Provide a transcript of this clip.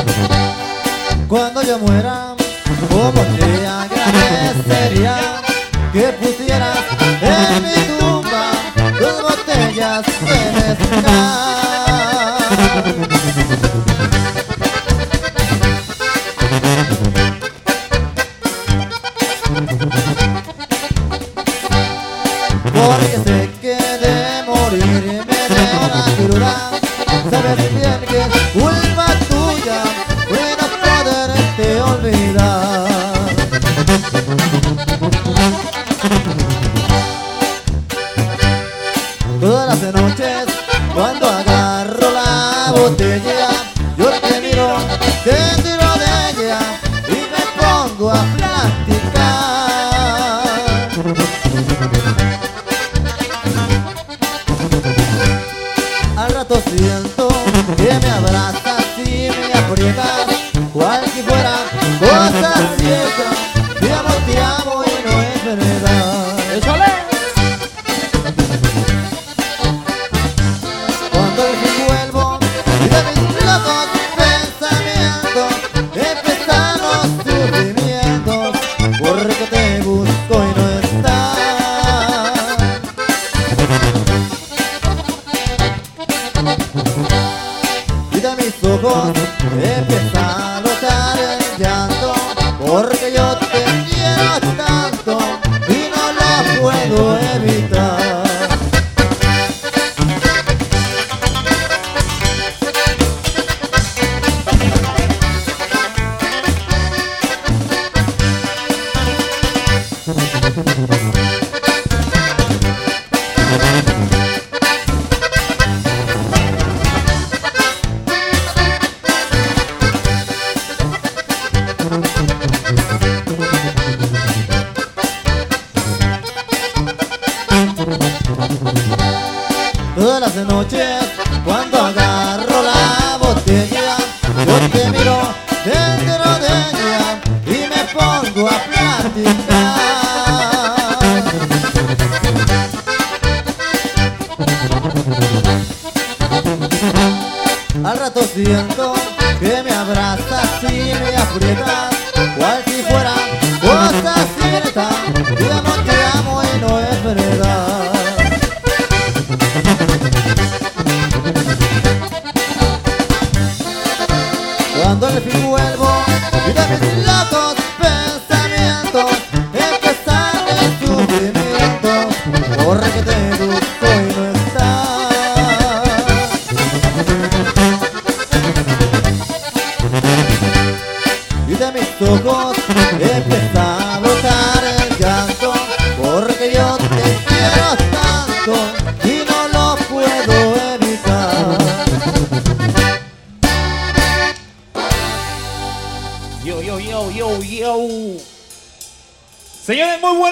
Cuando yo muera, como te agradecería que pusieras en mi tumba 2 botellas de mezcal. Porque sé que de morirme de una cruda, sabes bien que es culpa tuya, fue no poderte olvidar. Todas las noches, cuando agarro la botella, yo te miro dentro de ella y me pongo a platicar. Al rato siento que me abrazas y me aprietas, cual si fuera cosa cierta. Te amo y no es verdad. ¡Échale! Cuando al fin vuelvo y de mis locos pensamientos empiezan los sufrimientos, porque te busco y no estás. Y de mis ojos empieza a brotar el llanto, porque yo te quiero tanto y no lo puedo evitar. Todas las noches, cuando agarro la botella, yo te miro dentro de ella y me pongo a platicar. Al rato siento que me abrazas y me aprietas, cual si fuera cosa cierta. Te amo y no es verdad. Cuando el fin